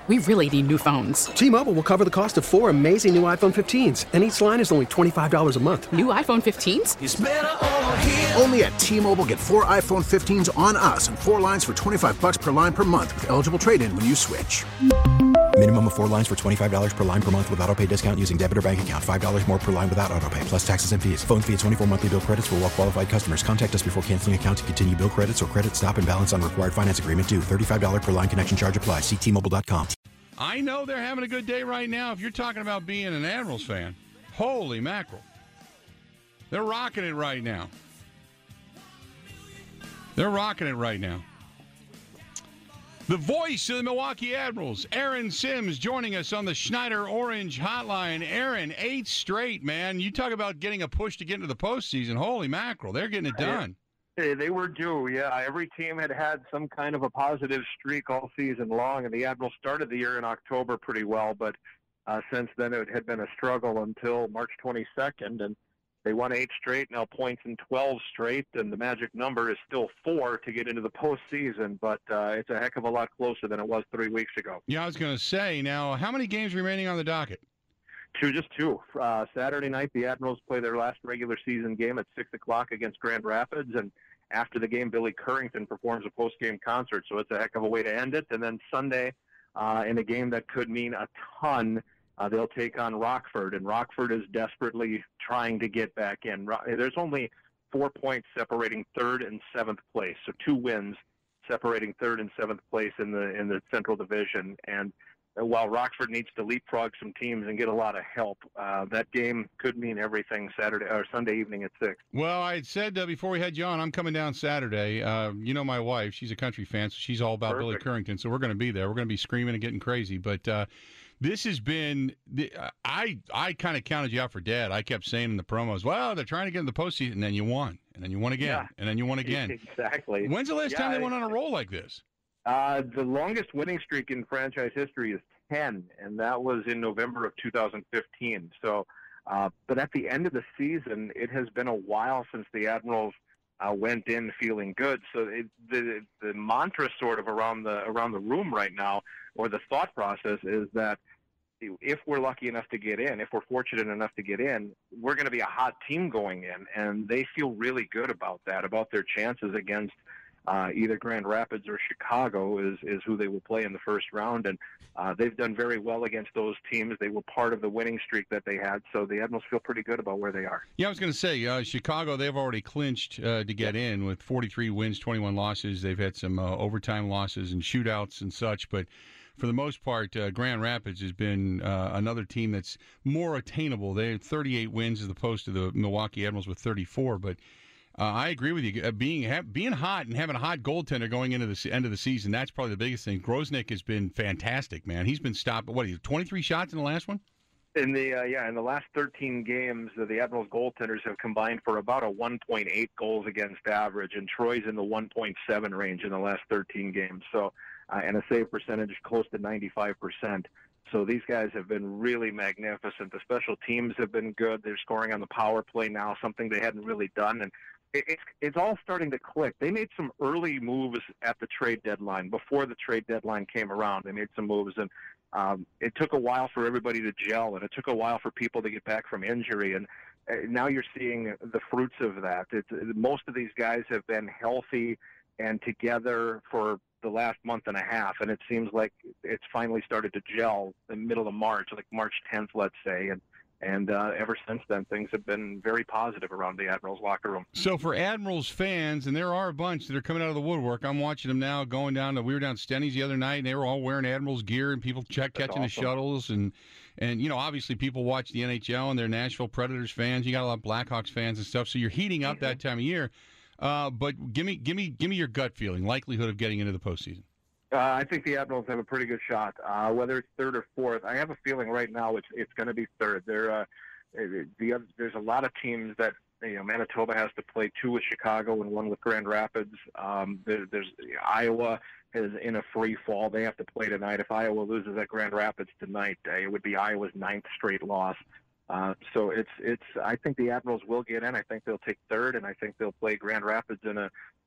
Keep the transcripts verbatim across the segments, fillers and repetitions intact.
We really need new phones. T-Mobile will cover the cost of four amazing new iPhone fifteens, and each line is only twenty-five dollars a month. New iPhone fifteens? It's better over here. Only at T-Mobile, get four iPhone fifteens on us and four lines for twenty-five dollars per line per month with eligible trade-in when you switch. Minimum of four lines for twenty-five dollars per line per month with autopay discount using debit or bank account. five dollars more per line without autopay, plus taxes and fees. Phone fee at twenty-four monthly bill credits for well-qualified customers. Contact us before canceling account to continue bill credits or credit stop and balance on required finance agreement due. thirty-five dollars per line connection charge applies. See T Mobile dot com. I know they're having a good day right now. If you're talking about being an Admirals fan, holy mackerel. They're rocking it right now. They're rocking it right now. The voice of the Milwaukee Admirals, Aaron Sims, joining us on the Schneider Orange Hotline. Aaron, eight straight, man. You talk about getting a push to get into the postseason. Holy mackerel, they're getting it done. Hey, they were due, yeah. Every team had had some kind of a positive streak all season long, and the Admirals started the year in October pretty well, but uh, since then it had been a struggle until March twenty-second, and they won eight straight, now points in twelve straight, and the magic number is still four to get into the postseason, but uh, it's a heck of a lot closer than it was three weeks ago. Yeah, I was going to say, now, how many games remaining on the docket? Two, just two. Uh, Saturday night, the Admirals play their last regular season game at six o'clock against Grand Rapids, and after the game, Billy Currington performs a post-game concert, so it's a heck of a way to end it. And then Sunday, uh, in a game that could mean a ton, uh, they'll take on Rockford, and Rockford is desperately trying to get back in. There's only four points separating third and seventh place, so two wins separating third and seventh place in the in the Central Division. And while Rockford needs to leapfrog some teams and get a lot of help, uh, that game could mean everything Saturday or Sunday evening at six. Well, I had said uh, before we had you on, I'm coming down Saturday. Uh, you know my wife; she's a country fan, so she's all about Perfect. Billy Currington. So we're going to be there. We're going to be screaming and getting crazy. But uh, this has been the, I I kind of counted you out for dead. I kept saying in the promos, well, they're trying to get in the postseason, and then you won, and then you won again, Yeah. and then you won again. Exactly. When's the last Yeah, time they went on a roll like this? Uh, the longest winning streak in franchise history is ten, and that was in November of two thousand fifteen. So, uh, but at the end of the season, it has been a while since the Admirals uh, went in feeling good. So it, the the mantra sort of around the around the room right now, or the thought process, is that if we're lucky enough to get in, if we're fortunate enough to get in, we're going to be a hot team going in, and they feel really good about that, about their chances against Uh, either Grand Rapids or Chicago is, is who they will play in the first round, and uh, they've done very well against those teams. They were part of the winning streak that they had, so the Admirals feel pretty good about where they are. Yeah, I was going to say, uh, Chicago, they've already clinched uh, to get in with forty-three wins, twenty-one losses. They've had some uh, overtime losses and shootouts and such, but for the most part, uh, Grand Rapids has been uh, another team that's more attainable. They had thirty-eight wins as opposed to the Milwaukee Admirals with thirty-four, but Uh, I agree with you. Uh, being ha- being hot and having a hot goaltender going into the se- end of the season, that's probably the biggest thing. Grosnick has been fantastic, man. He's been stopped, what, he twenty-three shots in the last one? In the uh, yeah, in the last thirteen games, uh, the Admirals goaltenders have combined for about a one point eight goals against average, and Troy's in the one point seven range in the last thirteen games. So, uh, and a save percentage close to ninety-five percent. So these guys have been really magnificent. The special teams have been good. They're scoring on the power play now, something they hadn't really done, and It's, it's all starting to click. They made some early moves at the trade deadline. Before the trade deadline came around, they made some moves, and um, it took a while for everybody to gel, and it took a while for people to get back from injury, and uh, now you're seeing the fruits of that. It's, most of these guys have been healthy and together for the last month and a half, and it seems like it's finally started to gel in the middle of March, like March tenth, let's say, and And uh, ever since then, things have been very positive around the Admirals locker room. So for Admirals fans, and there are a bunch that are coming out of the woodwork, I'm watching them now going down to, we were down at Stenny's the other night, and they were all wearing Admirals gear, and people check That's catching awesome. the shuttles. And, and, you know, obviously people watch the N H L, and they're Nashville Predators fans. You got a lot of Blackhawks fans and stuff, so you're heating up Mm-hmm. that time of year. Uh, but give me, give me, give me your gut feeling, likelihood of getting into the postseason. Uh, I think the Admirals have a pretty good shot. Uh, whether it's third or fourth, I have a feeling right now it's it's going to be third. They're uh, the other, there's a lot of teams that, you know, Manitoba has to play two with Chicago and one with Grand Rapids. Um, there, there's Iowa is in a free fall. They have to play tonight. If Iowa loses at Grand Rapids tonight, uh, it would be Iowa's ninth straight loss. Uh, so it's it's. I think the Admirals will get in. I think they'll take third, and I think they'll play Grand Rapids in a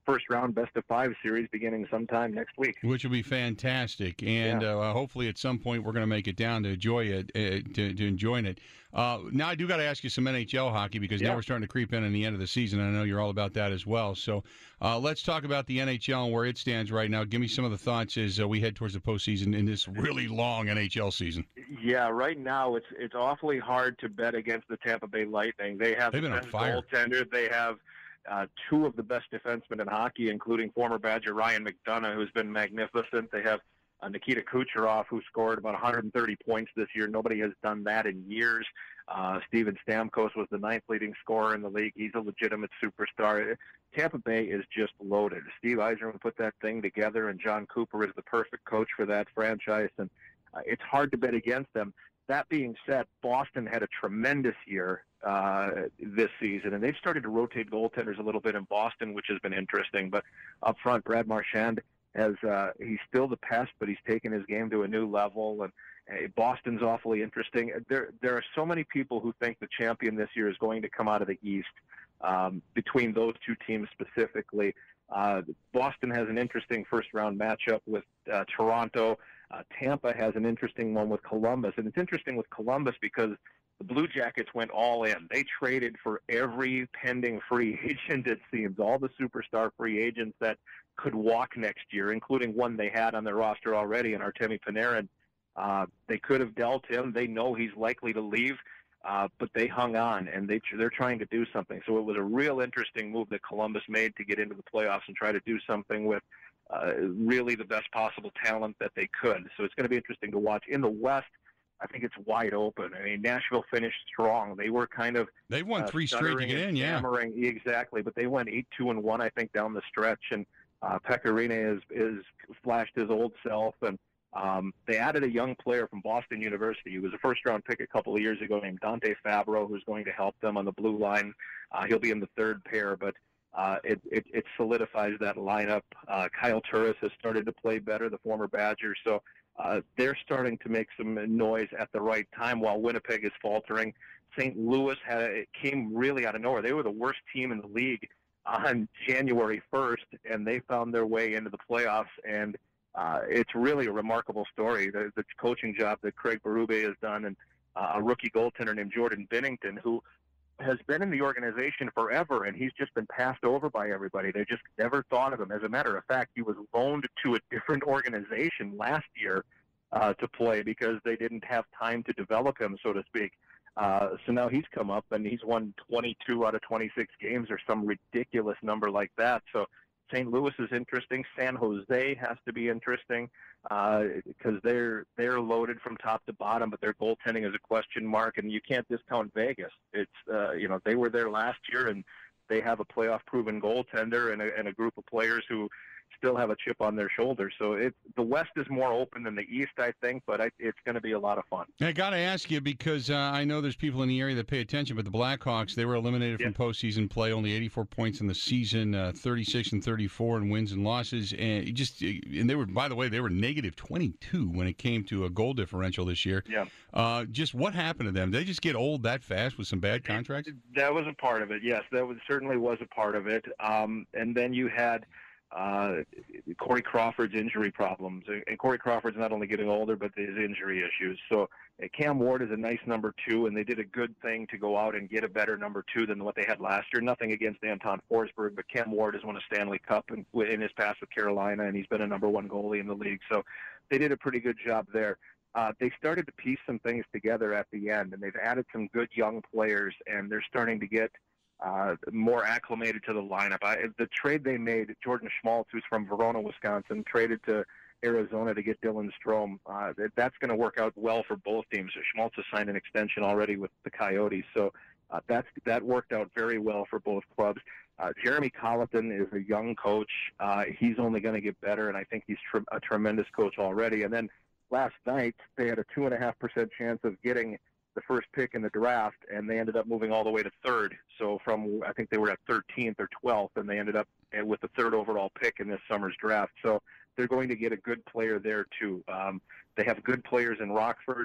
first-round best-of-five series beginning sometime next week. Which will be fantastic, and yeah. uh, hopefully at some point we're going to make it down to enjoy it, uh, to, to enjoying it. Uh, now I do got to ask you some N H L hockey because yeah. now we're starting to creep in on the end of the season, and I know you're all about that as well. So uh, let's talk about the N H L and where it stands right now. Give me some of the thoughts as uh, we head towards the postseason in this really long N H L season. Yeah, right now it's it's awfully hard to bet against the Tampa Bay Lightning. They have They've the been on best fire. goaltender. They have uh, two of the best defensemen in hockey, including former Badger Ryan McDonough, who's been magnificent. They have uh, Nikita Kucherov, who scored about one hundred thirty points this year. Nobody has done that in years. Uh, Steven Stamkos was the ninth leading scorer in the league. He's a legitimate superstar. Tampa Bay is just loaded. Steve Yzerman put that thing together, and John Cooper is the perfect coach for that franchise, and uh, it's hard to bet against them. That being said, Boston had a tremendous year uh, this season, and they've started to rotate goaltenders a little bit in Boston, which has been interesting. But up front, Brad Marchand has uh, he's still the pest, but he's taken his game to a new level, and uh, Boston's awfully interesting. There, there are so many people who think the champion this year is going to come out of the East. Um, between those two teams specifically, uh, Boston has an interesting first-round matchup with uh, Toronto. Uh, Tampa has an interesting one with Columbus, and it's interesting with Columbus because the Blue Jackets went all in. They traded for every pending free agent, it seems, all the superstar free agents that could walk next year, including one they had on their roster already, and Artemi Panarin. Uh, they could have dealt him. They know he's likely to leave, uh, but they hung on, and they, they're trying to do something. So it was a real interesting move that Columbus made to get into the playoffs and try to do something with Uh, really the best possible talent that they could. So it's going to be interesting to watch. In the West, I think it's wide open. I mean, Nashville finished strong. They were kind of They've won uh, three straight to get in, yeah. Hammering. Exactly, but they went eight two and one, I think, down the stretch. And uh, Pecorine is is flashed his old self, and um, they added a young player from Boston University. He was a first-round pick a couple of years ago named Dante Fabro, who's going to help them on the blue line. Uh, he'll be in the third pair, but Uh, it, it, it solidifies that lineup. Uh, Kyle Turris has started to play better, the former Badger. So uh, they're starting to make some noise at the right time while Winnipeg is faltering. Saint Louis had, it came really out of nowhere. They were the worst team in the league on January first, and they found their way into the playoffs. And uh, it's really a remarkable story, the, the coaching job that Craig Berube has done, and uh, a rookie goaltender named Jordan Binnington, who has been in the organization forever, and he's just been passed over by everybody. They just never thought of him. As a matter of fact, he was loaned to a different organization last year uh, to play because they didn't have time to develop him, so to speak. Uh, so now he's come up, and he's won twenty-two out of twenty-six games or some ridiculous number like that. So Saint Louis is interesting. San Jose has to be interesting because uh, they're they're loaded from top to bottom, but their goaltending is a question mark, and you can't discount Vegas. It's uh, you know they were there last year, and they have a playoff-proven goaltender and a, and a group of players who still have a chip on their shoulder. So it, the West is more open than the East, I think, but I, it's going to be a lot of fun. I got to ask you because uh, I know there's people in the area that pay attention, but the Blackhawks, they were eliminated yeah. from postseason play, only eighty-four points in the season, uh, thirty-six and thirty-four in wins and losses, and it just and they were, by the way, they were negative twenty-two when it came to a goal differential this year. Yeah. Uh, just what happened to them? Did they just get old that fast with some bad contracts? That was a part of it. Yes, that was certainly was a part of it. Um, and then you had Uh, Corey Crawford's injury problems, and Corey Crawford's not only getting older, but his injury issues. So uh, Cam Ward is a nice number two, and they did a good thing to go out and get a better number two than what they had last year. Nothing against Anton Forsberg, but Cam Ward has won a Stanley Cup in, in his past with Carolina, and he's been a number one goalie in the league. So they did a pretty good job there. Uh, they started to piece some things together at the end, and they've added some good young players, and they're starting to get Uh, more acclimated to the lineup. I, the trade they made, Jordan Schmaltz, who's from Verona, Wisconsin, traded to Arizona to get Dylan Strome. Uh, that, that's going to work out well for both teams. Schmaltz has signed an extension already with the Coyotes, so uh, that's that worked out very well for both clubs. Uh, Jeremy Colleton is a young coach. Uh, he's only going to get better, and I think he's tr- a tremendous coach already. And then last night, they had a two and a half percent chance of getting the first pick in the draft, and they ended up moving all the way to third. So from, I think they were at thirteenth or twelfth, and they ended up with the third overall pick in this summer's draft. So they're going to get a good player there too. Um, they have good players in Rockford.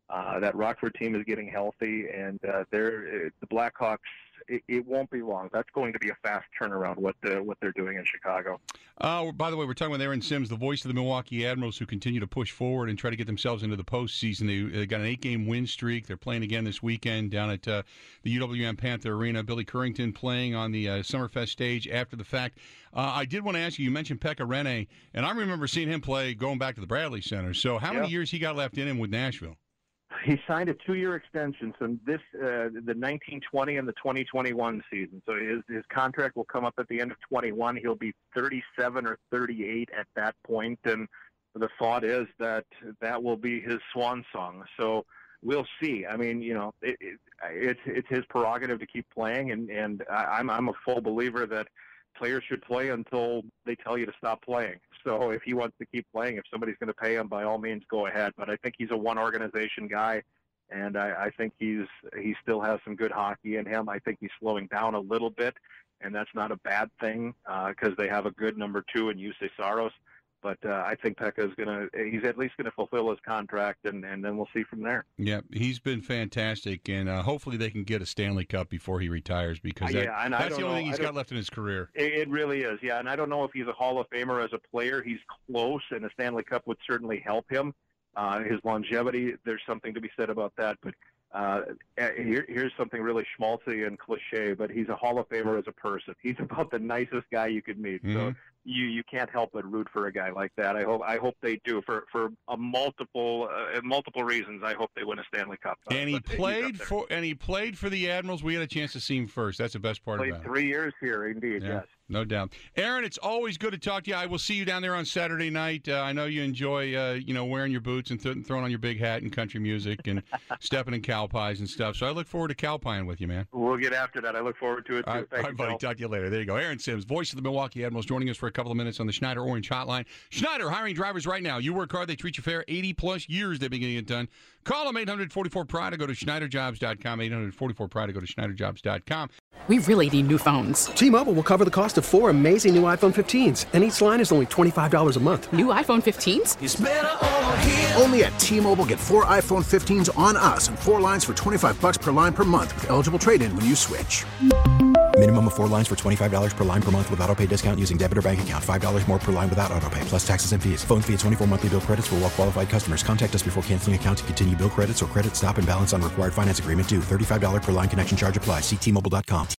Uh, that Rockford team is getting healthy, and uh, they're the Blackhawks. It, it won't be long. That's going to be a fast turnaround. What the, what they're doing in Chicago. Uh, by the way, we're talking with Aaron Sims, the voice of the Milwaukee Admirals, who continue to push forward and try to get themselves into the postseason. They, they got an eight-game win streak. They're playing again this weekend down at uh, the U W M Panther Arena. Billy Currington playing on the uh, Summerfest stage after the fact. Uh, I did want to ask you. You mentioned Pekka Rinne, and I remember seeing him play going back to the Bradley Center. So, how yeah. many years he got left in him with Nashville? He signed a two-year extension, so this uh, the nineteen twenty and the twenty twenty-one season. So his his contract will come up at the end of twenty-one. He'll be thirty-seven or thirty-eight at that point, and the thought is that that will be his swan song. So we'll see. I mean, you know, it, it, it's it's his prerogative to keep playing, and and I'm I'm a full believer that players should play until they tell you to stop playing. So if he wants to keep playing, if somebody's going to pay him, by all means, go ahead. But I think he's a one-organization guy, and I, I think he's he still has some good hockey in him. I think he's slowing down a little bit, and that's not a bad thing because uh, they have a good number two in Jussi Saros. But uh, I think Pekka is going to, he's at least going to fulfill his contract, and, and then we'll see from there. Yeah, he's been fantastic, and uh, hopefully they can get a Stanley Cup before he retires, because that, yeah, that's the only know, thing he's got left in his career. It, it really is, yeah, and I don't know if he's a Hall of Famer as a player. He's close, and a Stanley Cup would certainly help him. Uh, his longevity, there's something to be said about that, but uh, here, here's something really schmaltzy and cliche, but he's a Hall of Famer as a person. He's about the nicest guy you could meet, mm-hmm. so you you can't help but root for a guy like that. I hope I hope they do for for a multiple uh, multiple reasons. I hope they win a Stanley Cup. Uh, and he played for and he played for the Admirals. We had a chance to see him first. That's the best part played about it. Three years here, indeed. Yeah, yes, no doubt. Aaron, it's always good to talk to you. I will see you down there on Saturday night. Uh, I know you enjoy uh, you know wearing your boots and th- throwing on your big hat and country music and stepping in cow pies and stuff. So I look forward to cow pieing with you, man. We'll get after that. I look forward to it too. All right, Thank all right you, buddy. Bill. Talk to you later. There you go. Aaron Sims, voice of the Milwaukee Admirals, joining us for a couple of minutes on the Schneider Orange Hotline. Schneider, hiring drivers right now. You work hard, they treat you fair. eighty plus years they've been getting it done. Call them eight hundred forty-four pride or go to Schneider Jobs dot com. eight hundred forty-four pride or go to Schneider Jobs dot com. We really need new phones. T-Mobile will cover the cost of four amazing new iPhone fifteens, and each line is only twenty-five dollars a month. New iPhone fifteens? It's better over here. Only at T-Mobile, get four iPhone fifteens on us and four lines for twenty-five bucks per line per month with eligible trade-in when you switch. Minimum of four lines for twenty-five dollars per line per month with autopay discount using debit or bank account. five dollars more per line without autopay, plus taxes and fees. Phone fee at twenty-four monthly bill credits for well-qualified customers. Contact us before canceling account to continue bill credits or credit stop and balance on required finance agreement due. thirty-five dollars per line connection charge applies. See T Mobile dot com.